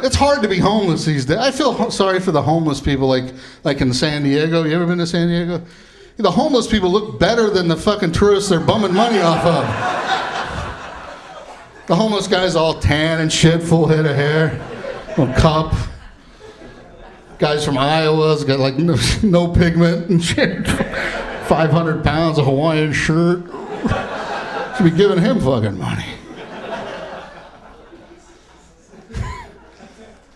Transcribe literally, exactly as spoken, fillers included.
It's hard to be homeless these days. I feel ho- sorry for the homeless people, like like in San Diego. You ever been to San Diego? The homeless people look better than the fucking tourists they're bumming money off of. The homeless guy's all tan and shit, full head of hair, little cup. Guys from Iowa's got like no, no pigment and shit. five hundred pounds, a Hawaiian shirt. Should be giving him fucking money.